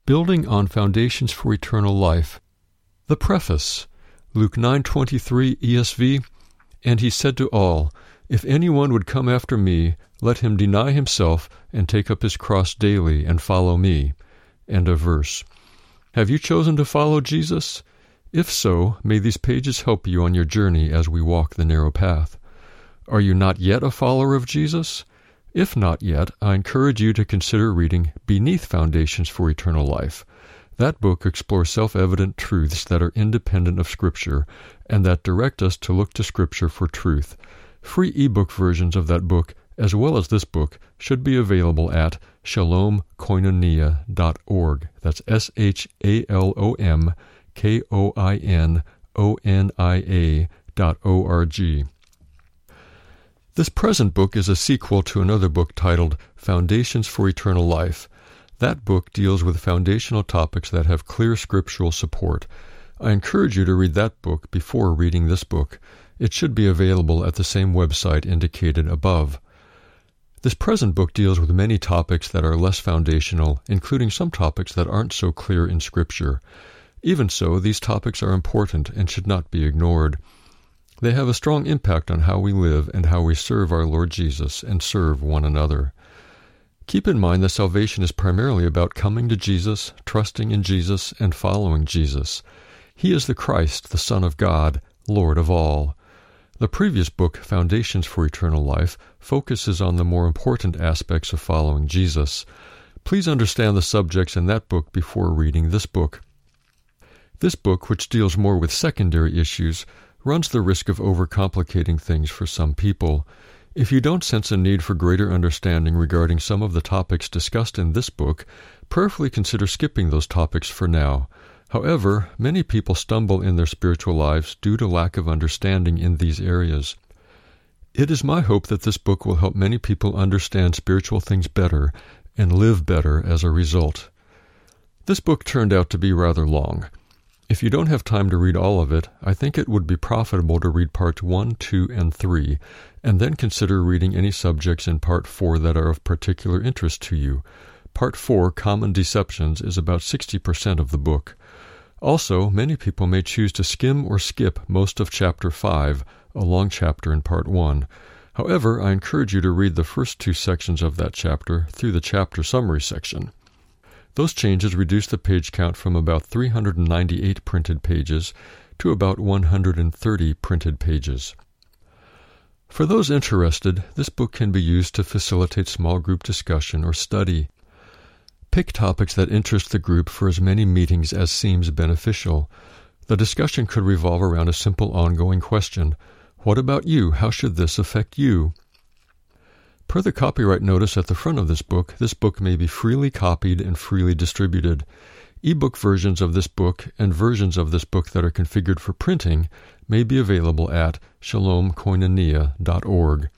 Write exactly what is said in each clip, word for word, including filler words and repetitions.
Building on Foundations for Eternal Life. The Preface. Luke nine twenty-three E S V. And he said to all, If anyone would come after me, let him deny himself and take up his cross daily and follow me. End of verse. Have you chosen to follow Jesus? If so, may these pages help you on your journey as we walk the narrow path. Are you not yet a follower of Jesus? If not yet, I encourage you to consider reading Beneath Foundations for Eternal Life. That book explores self-evident truths that are independent of Scripture and that direct us to look to Scripture for truth. Free ebook versions of that book, as well as this book, should be available at shalom koinonia dot org. That's S H A L O M K O I N O N I A dot O R G. This present book is a sequel to another book titled Foundations for Eternal Life. That book deals with foundational topics that have clear scriptural support. I encourage you to read that book before reading this book. It should be available at the same website indicated above. This present book deals with many topics that are less foundational, including some topics that aren't so clear in Scripture. Even so, these topics are important and should not be ignored. They have a strong impact on how we live and how we serve our Lord Jesus and serve one another. Keep in mind that salvation is primarily about coming to Jesus, trusting in Jesus, and following Jesus. He is the Christ, the Son of God, Lord of all. The previous book, Foundations for Eternal Life, focuses on the more important aspects of following Jesus. Please understand the subjects in that book before reading this book. This book, which deals more with secondary issues, runs the risk of overcomplicating things for some people. If you don't sense a need for greater understanding regarding some of the topics discussed in this book, prayerfully consider skipping those topics for now. However, many people stumble in their spiritual lives due to lack of understanding in these areas. It is my hope that this book will help many people understand spiritual things better and live better as a result. This book turned out to be rather long. If you don't have time to read all of it, I think it would be profitable to read parts one, two, and three, and then consider reading any subjects in part four that are of particular interest to you. Part four, Common Deceptions, is about sixty percent of the book. Also, many people may choose to skim or skip most of Chapter five, a long chapter in Part one. However, I encourage you to read the first two sections of that chapter through the chapter summary section. Those changes reduce the page count from about three hundred ninety-eight printed pages to about one hundred thirty printed pages. For those interested, this book can be used to facilitate small group discussion or study. Pick topics that interest the group for as many meetings as seems beneficial. The discussion could revolve around a simple ongoing question. What about you? How should this affect you? Per the copyright notice at the front of this book, this book may be freely copied and freely distributed. Ebook versions of this book and versions of this book that are configured for printing may be available at shalom koinonia dot org.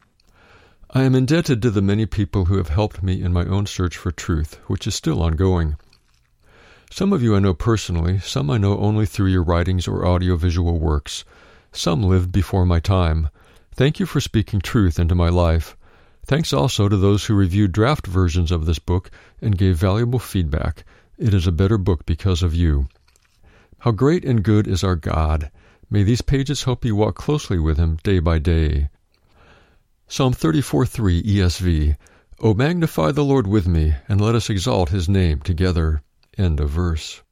I am indebted to the many people who have helped me in my own search for truth, which is still ongoing. Some of you I know personally, some I know only through your writings or audiovisual works. Some lived before my time. Thank you for speaking truth into my life. Thanks also to those who reviewed draft versions of this book and gave valuable feedback. It is a better book because of you. How great and good is our God. May these pages help you walk closely with Him day by day. Psalm thirty-four three E S V. O magnify the Lord with me, and let us exalt His name together. End of verse.